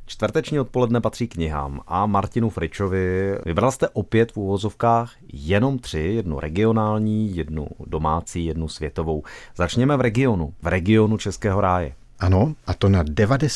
Čtvrteční odpoledne patří knihám a Martinu Fričovi. Vybral jste opět v uvozovkách jenom 3, jednu regionální, jednu domácí, jednu světovou. Začněme v regionu Českého ráje. Ano, a to na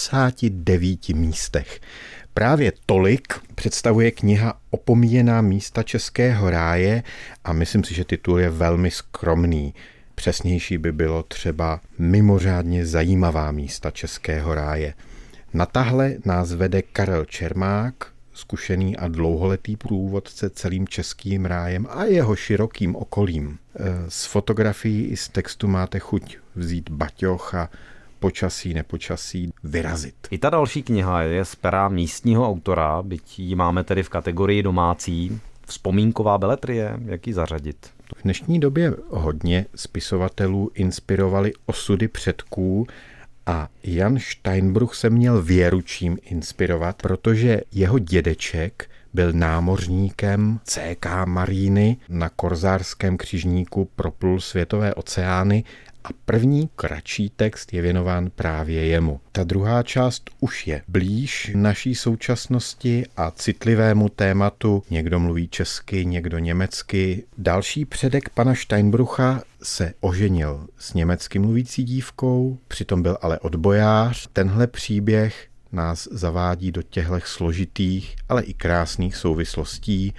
99 místech. Právě tolik představuje kniha Opomíjená místa Českého ráje a myslím si, že titul je velmi skromný. Přesnější by bylo třeba Mimořádně zajímavá místa Českého ráje. Na tahle nás vede Karel Čermák, zkušený a dlouholetý průvodce celým Českým rájem a jeho širokým okolím. Z fotografií i z textu máte chuť vzít baťoch a počasí, nepočasí vyrazit. I ta další kniha je z pera místního autora, byť ji máme tedy v kategorii domácí. Vzpomínková beletrie, jak ji zařadit? V dnešní době hodně spisovatelů inspirovali osudy předků a Jan Steinbruch se měl věručím inspirovat, protože jeho dědeček byl námořníkem CK Maríny, na korzárském křižníku proplul světové oceány a první kratší text je věnován právě jemu. Ta druhá část už je blíž naší současnosti a citlivému tématu. Někdo mluví česky, někdo německy. Další předek pana Steinbrucha se oženil s německy mluvící dívkou, přitom byl ale odbojář. Tenhle příběh nás zavádí do těchto složitých, ale i krásných souvislostí.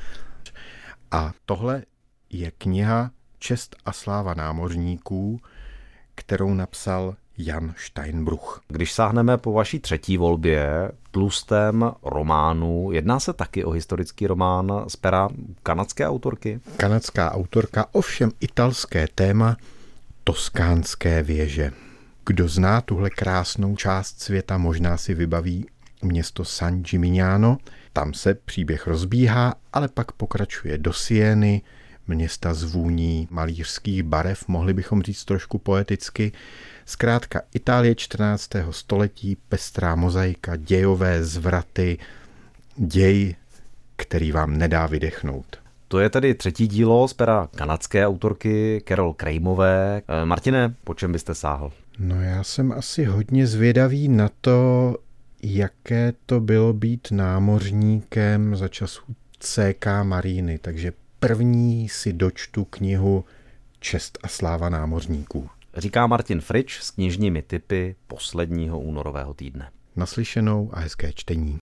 A tohle je kniha Čest a sláva námořníků, kterou napsal Jan Steinbruch. Když sáhneme po vaší třetí volbě, tlustém románu, jedná se taky o historický román z pera kanadské autorky? Kanadská autorka, ovšem italské téma, Toskánské věže. Kdo zná tuhle krásnou část světa, možná si vybaví město San Gimignano. Tam se příběh rozbíhá, ale pak pokračuje do Sieny, města zvůní malířských barev, mohli bychom říct trošku poeticky. Zkrátka Itálie 14. století, pestrá mozaika, dějové zvraty, děj, který vám nedá vydechnout. To je tedy třetí dílo z pera kanadské autorky Carol Crameové. Martine, po čem byste sáhl? No já jsem asi hodně zvědavý na to, jaké to bylo být námořníkem za časů CK Maríny, takže první si dočtu knihu Čest a sláva námořníků. Říká Martin Frič s knižními tipy posledního únorového týdne. Naslyšenou a hezké čtení.